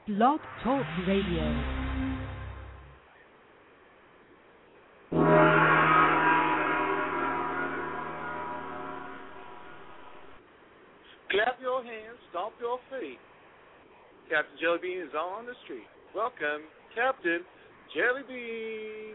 Blog Talk Radio. Clap your hands, stomp your feet. Captain Jellybean is on the street. Welcome, Captain Jellybean.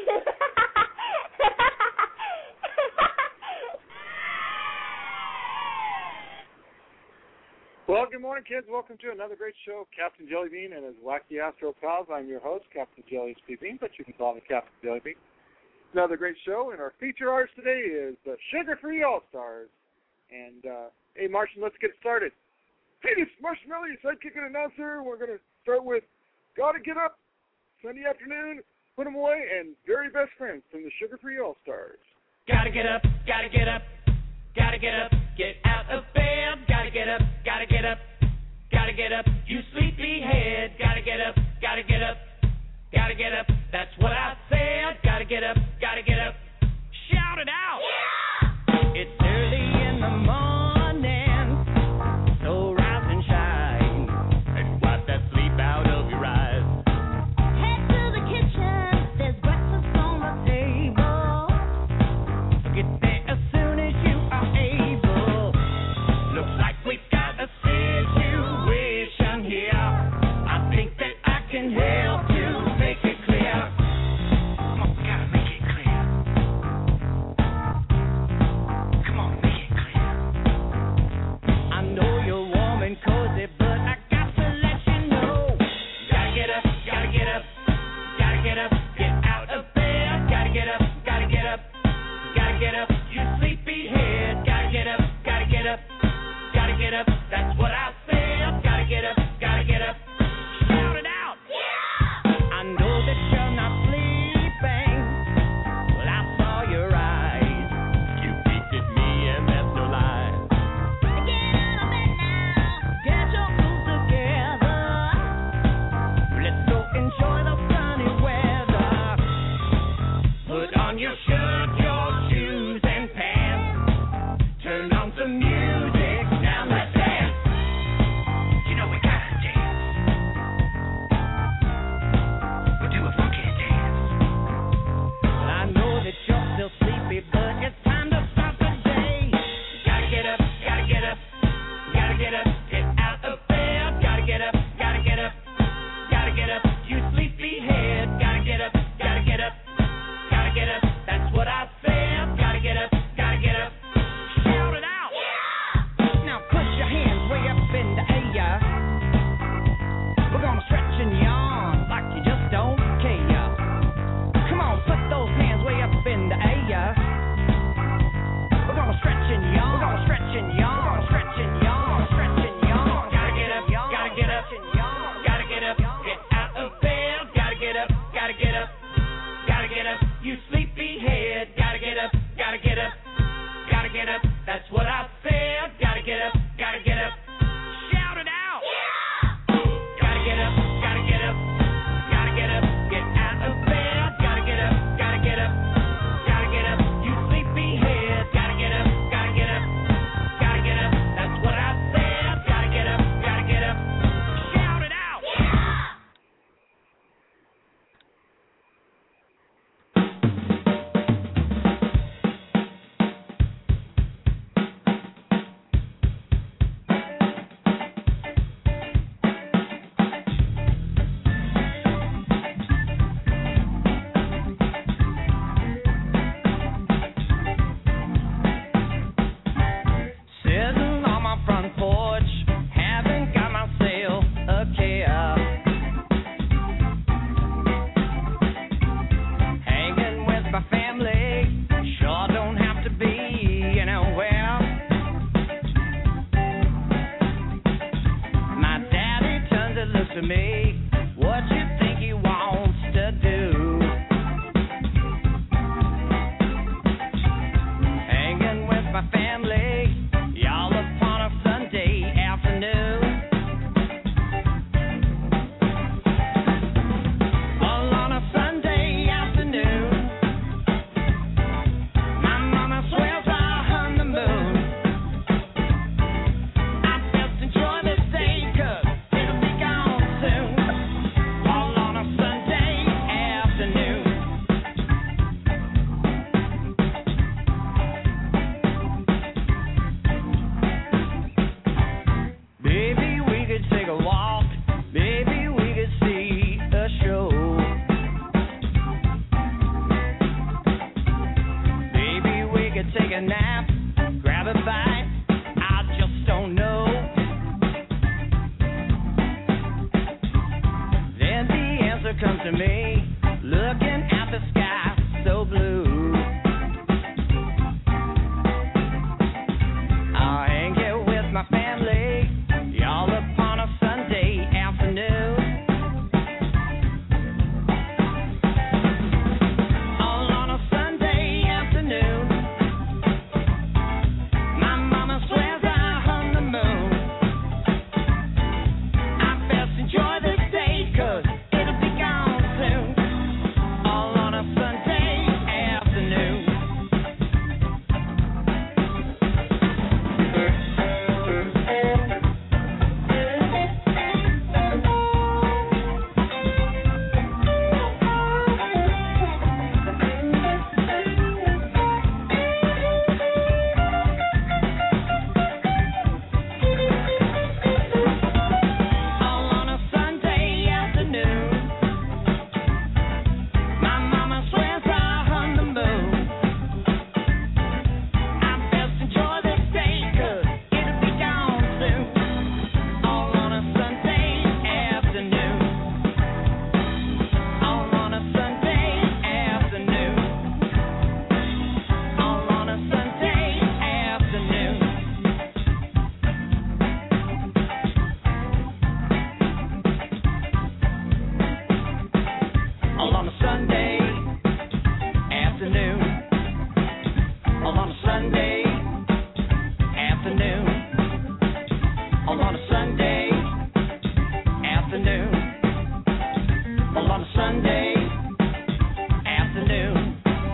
Well, good morning, kids. Welcome to another great show, Captain Jellybean and his wacky Astro Pals. I'm your host, Captain Jelly Bean, but you can call me Captain Jellybean. Another great show, and our feature artist today is the Sugar-Free All-Stars. And, hey, Martian, let's get started. Hey, it's Marshmallow, your sidekick and announcer. We're going to start with Gotta Get Up, Sunday Afternoon, Put 'Em Away, and Very Best Friends from the Sugar-Free All-Stars. Gotta get up, gotta get up, gotta get up, get out of bed, gotta get up, gotta get up, gotta get up, you sleepyhead, gotta get up, gotta get up, gotta get up, that's what I said, gotta get up, shout it out! Yeah! It's early in the morning, so rise and shine, and wipe that sleep out of your eyes. Head to the kitchen, there's breakfast on the table. Get there as soon as you are able. Looks like we've got a situation here. I think that I can help you make it clear. Come on, gotta make it clear. Come on, make it clear. I know you're warm and cozy, but I got to let you know. Gotta get up, gotta get up, gotta get up, get out of bed. Gotta get up, gotta get up, gotta get up, you sleepyhead. Gotta get up, gotta get up, gotta get up, that's what I said. Gotta get up, shout it out. Yeah! I know that you're not sleeping. Well, I saw your eyes. You peeked at me and that's no lie. Get out of bed now, get your clothes together. Let's go enjoy the sunny weather. Put on your shirt, your shoes and pants. Turn on some music, now let's dance. You know we gotta dance. We'll do a funky dance. Well, I know that you're still sleepy, but it's time to start the day. Gotta get up, gotta get up, gotta get up, get out of bed. Gotta get up, gotta get up, gotta get up, you sleepyhead. Gotta get up, gotta get up, gotta get up, that's what I said. Gotta get up, shout it out. Yeah! Now put your hands way up in the air. We're gonna stretch and yawn like you just don't care. Come on, put those hands way up in the air. We're gonna stretch and yawn. We're gonna stretch and yawn. We're gonna stretch and yawn. Stretch and yawn. Gotta get up, gotta get up, gotta get up, get out of bed. Gotta get up, gotta get up, gotta get up, you sleepyhead. Gotta get up, gotta get up, gotta get up, that's what I said. Gotta get up, shout it out. Yeah! Gotta get up, gotta get up, gotta get up, get out of bed. Gotta get up, you sleepyhead. Gotta get up, that's what I said. Gotta get up, shout it out. Yeah! Sitting on my front porch, haven't got myself a care. Hanging with my family, sure don't have to be anywhere. My daddy turns and looks at me, what you think he wants to do? Hanging with my family, y'all upon a Sunday afternoon. All on a Sunday afternoon. My mama swears by her the moon. I just enjoy this day 'cause it'll be gone soon. come to me, looking at the sky so blue. I'll hang here with my family, all upon a Sunday afternoon. All on a Sunday afternoon. My mama swears I hung the moon. I best enjoy this day, 'cause it'll be gone soon. All on a Sunday afternoon. All on a Sunday afternoon. My mama swears I hung the moon. I best enjoy this day, 'cause it'll be gone soon. All on a Sunday afternoon. All on a Sunday afternoon. All on a Sunday afternoon. All on a Sunday afternoon. All on a Sunday afternoon. All on a Sunday afternoon. All on a Sunday afternoon.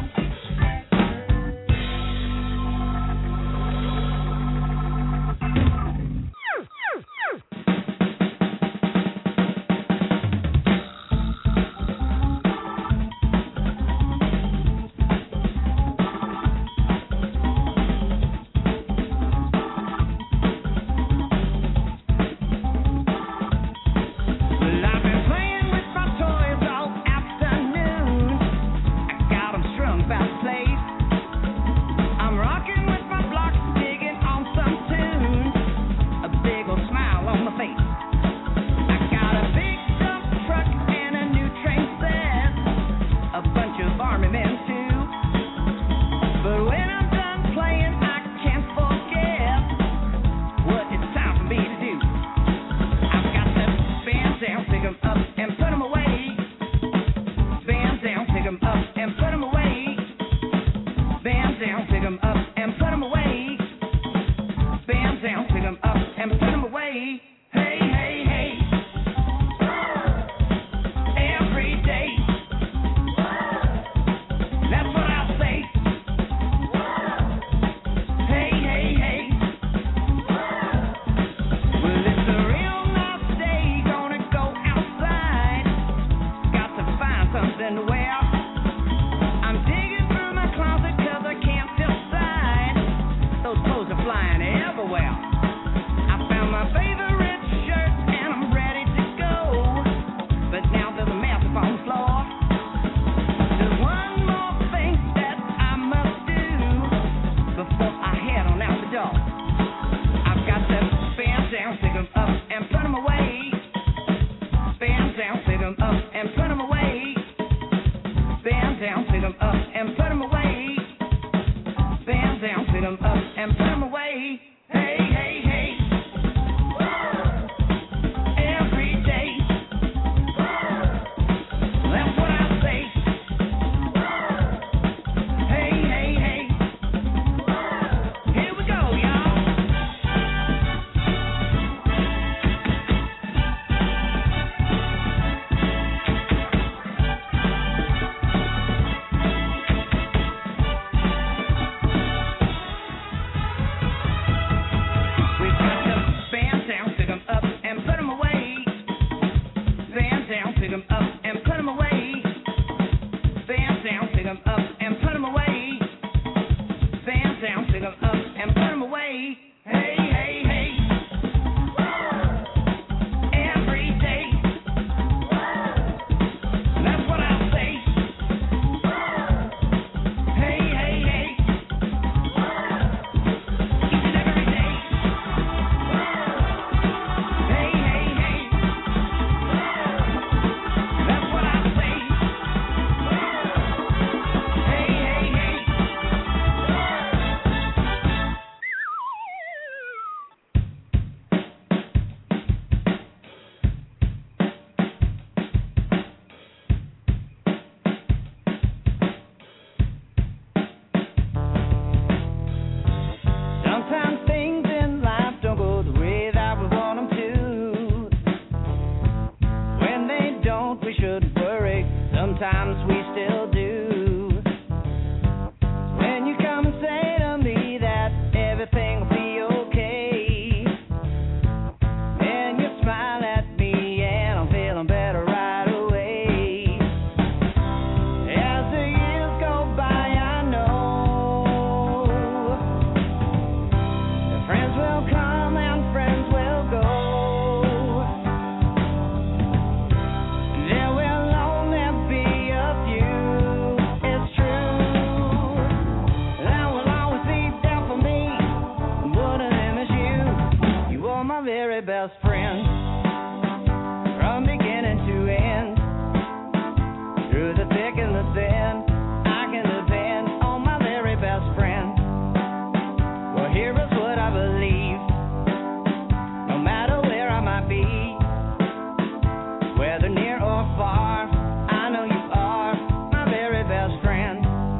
Well, I've been playing with my toys all afternoon. I got 'em strung about the place. I'm rocking with my blocks, digging on some tunes. A big old smile on my face. I got a big dump truck and a new train set. A bunch of army men too. But when I'm done playing, I can't forget what it's time for me to do. I've got to band down, pick 'em up and put 'em away. Band down, pick 'em up and put 'em away. Band down, pick 'em up and put 'em away. Band down, pick 'em up and put 'em away. Hey, hey, hey. Every day. That's what I say. Hey, hey, hey. Well, it's a real nice day, gonna go outside. Got to find something to wear. I'm digging through my closet 'cause I can't decide. Those clothes are flying everywhere. I found my favorite shirt and I'm ready to go. But now there's a mess up on the floor. There's one more thing that I must do before I head on out the door. I've got to band down, pick 'em up and put 'em away. Band down, pick 'em up and put 'em away. Band down, pick 'em up and put 'em away. Band down, pick 'em up and put 'em away. Hey, hey, hey. Every day. That's what I say. Hey, hey, hey. Here we go, y'all. We've got to band down, pick 'em up and put 'em away. Band down, pick 'em up and put 'em away. Band down, pick 'em up and put 'em away. Band down, pick 'em up and put 'em away. Hey, hey, hey. Every day. That's what I say. Hey, hey, hey. Each and every day. Hey, hey, hey. don't, we shouldn't worry. Sometimes we still do. When you come and say to me that everything will be okay, and you smile at me and I'm feeling better right away. As the years go by, I know that friends will come and friends will go. There will only be a few, it's true. That will always be there for me. One of them is you. You are my very best friend. From beginning to end, through the thick and the thin, I can depend on my very best friend. Well, here is what I believe. No matter where I might be, whether near or far, I know you are my very best friend.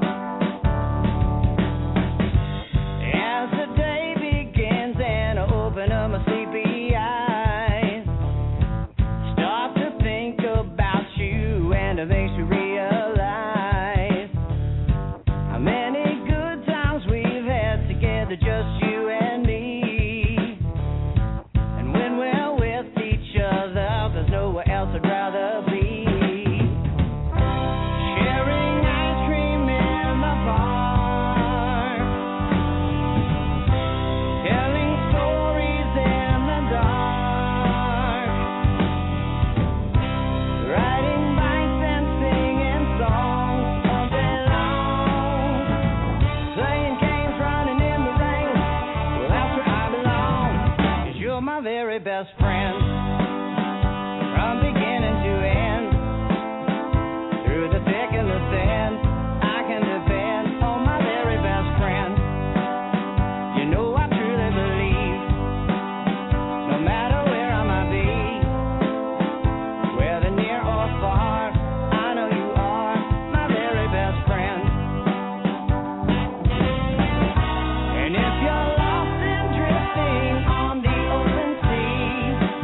As the day begins and I open up my sleepy eyes, start to think about you and it makes you realize how many good times we've had together, just you and me. And when we're with each other, there's nowhere else I'd rather be. Sharing ice cream in the park, telling stories in the dark, riding bikes and singing songs all day long, playing games, running in the rain. Well, that's where I belong, 'cause you're my very best friend. From beginning to end, through the thick and the thin, I can depend on my very best friend. You know I truly believe, no matter where I might be, whether near or far, I know you are my very best friend. And if you're lost and drifting on the open sea,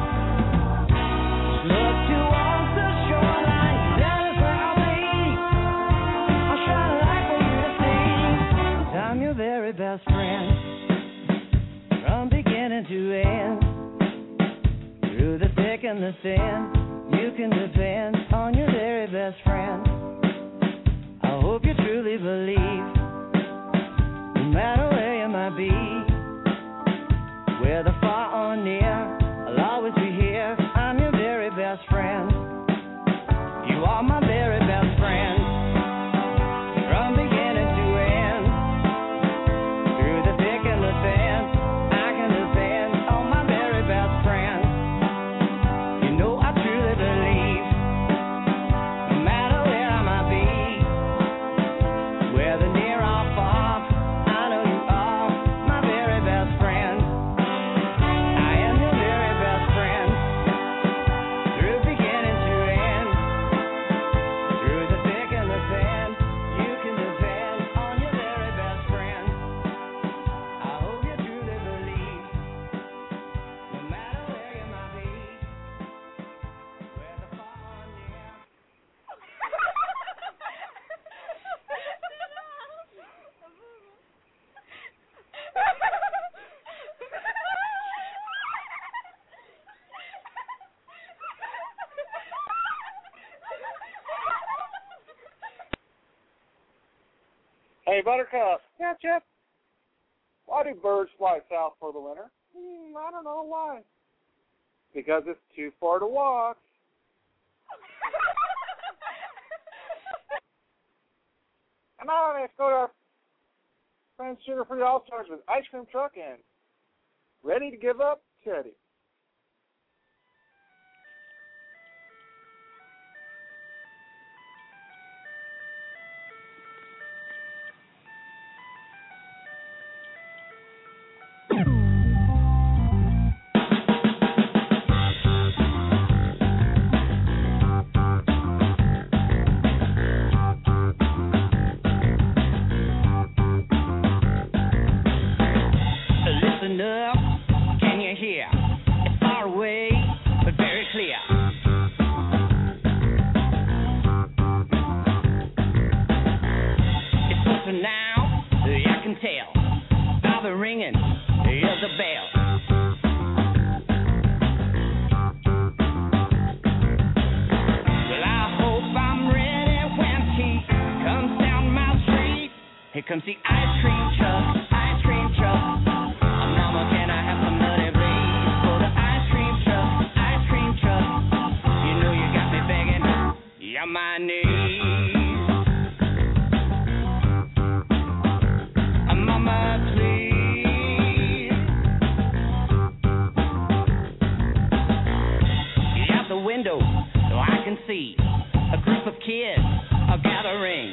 just look towards the shoreline, that is where I'll be. I'll shine a light for you to see, 'cause I'm your very best friend. From beginning to end, through the thick and the thin, you can depend on your very best friend. I hope you truly believe, no matter where you might be, whether far or near, I'll always be here. I'm your very best friend. You are my very best friend. From beginning to end, through the thick and the thin, I can depend on my very best friend. You know I truly believe, no matter where I might be, whether near or far, I know you are my very best friend. I am your very best friend. Through beginning to end, through the thick and the thin, you can depend on your very best friend. I hope you truly believe, no matter where you might be, whether far or near. Hey, Buttercup. Yeah, Chip. Why do birds fly south for the winter? I don't know why. Because it's too far to walk. And now let's go to our friend Sugar Free All Stars with Ice Cream Truck and Ready to Give Up, Teddy. Listen up, can you hear? comes the ice cream truck, ice cream truck. Mama, can I have some money, please? For the ice cream truck, ice cream truck. You know you got me begging on my knees. Mama, please. Get out the window so I can see a group of kids are gathering.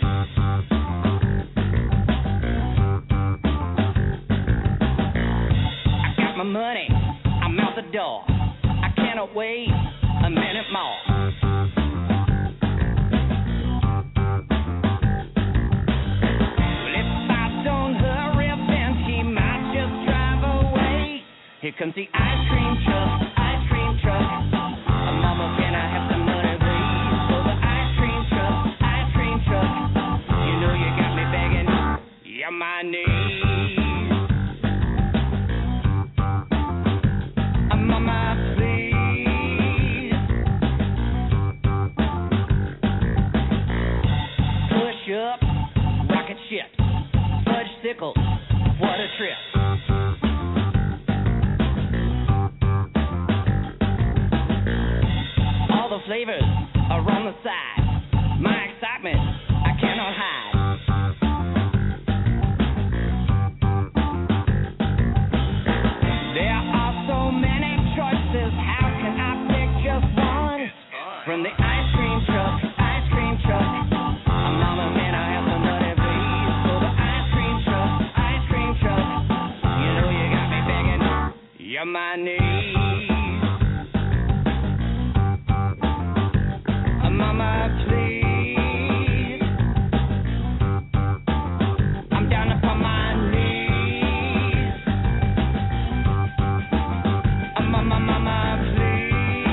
I got my money, I'm out the door. I cannot wait a minute more. Well, if I don't hurry up, then he might just drive away. Here comes the ice cream truck, ice cream truck. Mama, can I have some money, please? For the ice cream truck, ice cream truck. You know you got me begging on my knees. Mama, please. Push up, rocket ships, fudge sickles, what a trip. All the flavors are on the side. My excitement, I cannot hide. There are so many choices, how can I pick just one? From the ice cream truck, ice cream truck. Mama, can I have some money, please? For the ice cream truck, ice cream truck. You know you got me begging on my knees. Mama, please. I'm down upon my knees. Mama, please.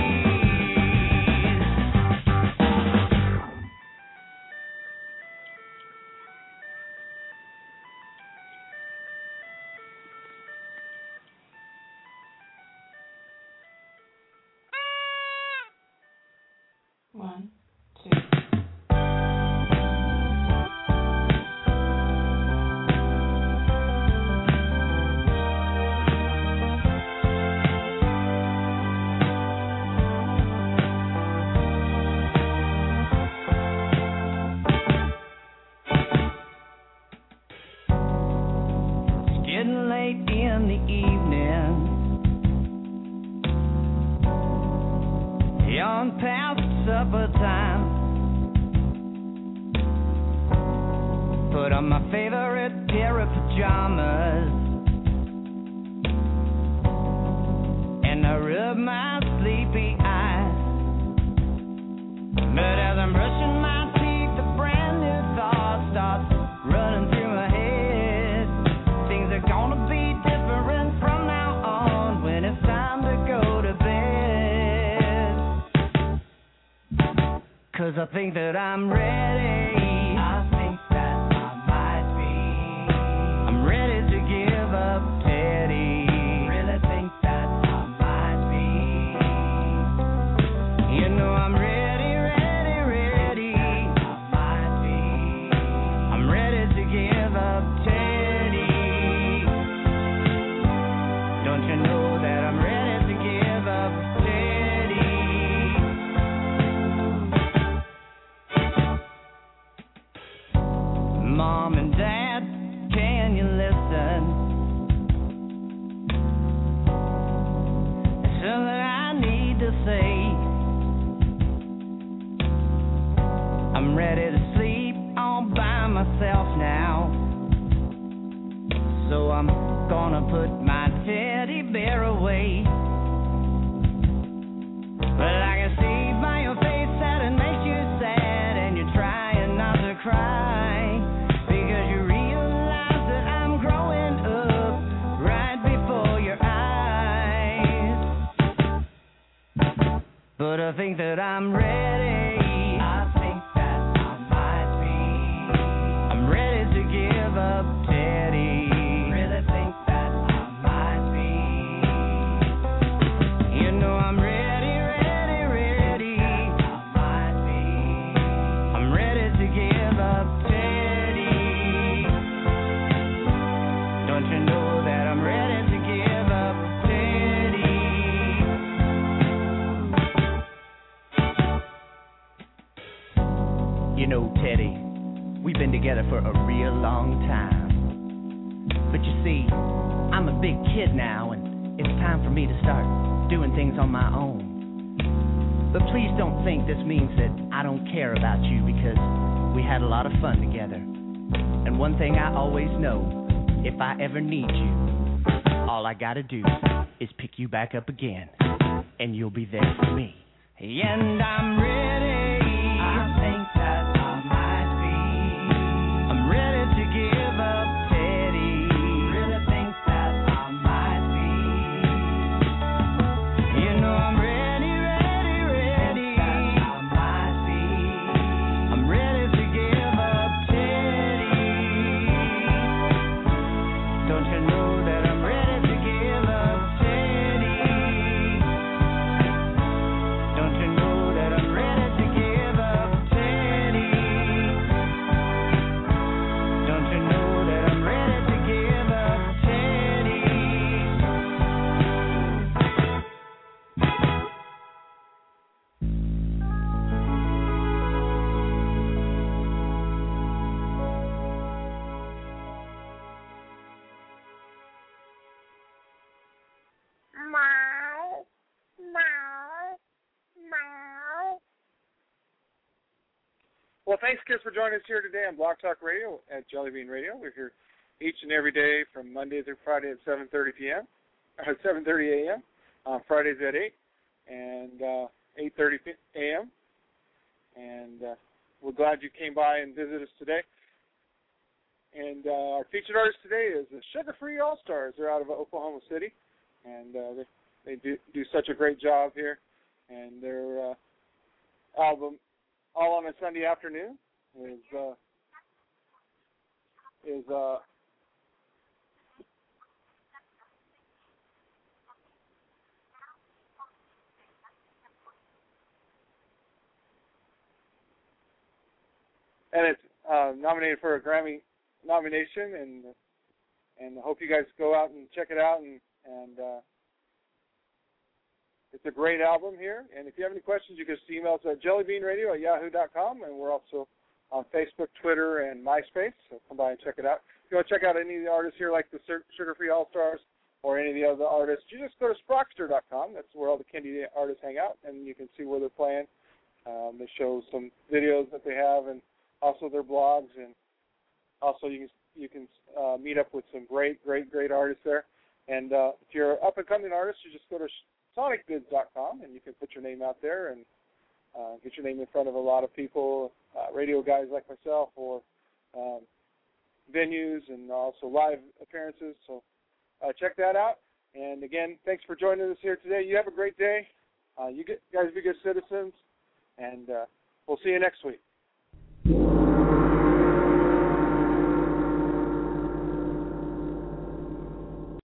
One, two. It's getting late in the evening. Beyond past supper time. Put on my favorite pair of pajamas and I rub my sleepy eyes. But as I'm brushing my teeth, a brand new thought starts running through my head. Things are gonna be different from now on when it's time to go to bed. 'Cause I think that I'm ready. I think that I might be. I'm ready to give up Teddy. Really think that I might be. You know I'm ready, ready, ready. I might be. I'm ready to give up Teddy. Don't you know that I'm ready to give up Teddy? Mom and Dad, can you listen? There's something I need to say. I'm ready to sleep all by myself now. So I'm gonna put my teddy bear away. But I can see by your face that it makes you sad and you're trying not to cry. Because you realize that I'm growing up right before your eyes. But I think that I'm ready. I think that I might be. I'm ready to give up Teddy. Really think that I might be. You know I'm ready, ready, ready. I might be. I'm ready to give up Teddy. You know, Teddy, we've been together for a real long time. But you see, I'm a big kid now, and it's time for me to start doing things on my own. But please don't think this means that I don't care about you, because we had a lot of fun together. And one thing I always know, if I ever need you, all I gotta do is pick you back up again, and you'll be there for me. And I'm ready. I think that I might be. I'm ready to give up, Teddy. Really think that I might be. You know I'm ready, ready, ready. Think that I might be. I'm ready to give up, Teddy. Don't you know that I'm ready to give up, Teddy? Don't you know that I'm ready to give up, Teddy? Don't you know that I'm ready to give up, Teddy? Well, thanks, kids, for joining us here today on Blog Talk Radio at Jelly Bean Radio. We're here each and every day from Monday through Friday at 7:30 p.m. 7:30 a.m. Fridays at 8 and 8:30 a.m. And we're glad you came by and visited us today. And our featured artist today is the Sugar Free All Stars. They're out of Oklahoma City, and they do such a great job here. And their album, All on a Sunday Afternoon, is and it's nominated for a Grammy nomination, and I hope you guys go out and check it out, and it's a great album here. And if you have any questions, you can just email us at jellybeanradio@yahoo.com, and we're also on Facebook, Twitter, and MySpace, so come by and check it out. If you want to check out any of the artists here, like the Sugar Free All Stars or any of the other artists, you just go to Sprockster.com. That's where all the Candy artists hang out, and you can see where they're playing. They show some videos that they have, and also their blogs, and also you can meet up with some great artists there. And if you're an up-and-coming artist, you just go to sonicbids.com, and you can put your name out there and get your name in front of a lot of people, radio guys like myself, or venues, and also live appearances. So check that out. And again, thanks for joining us here today. You have a great day. You guys be good citizens, and we'll see you next week.